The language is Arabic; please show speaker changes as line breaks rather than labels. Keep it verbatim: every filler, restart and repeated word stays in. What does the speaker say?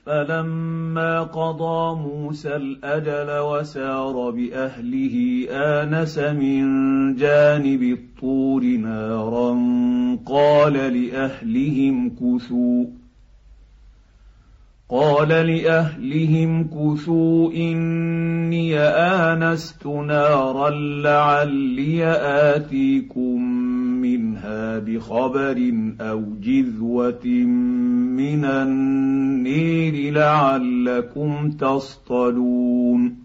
فلما قضى موسى الأجل وسار بأهله آنس من جانب الطور نارا قال لأهلهم كثوا قال لأهلهم كثوا إني آنست نارا لعلي آتيكم منها بخبر أو جذوة من النير لعلكم تصطلون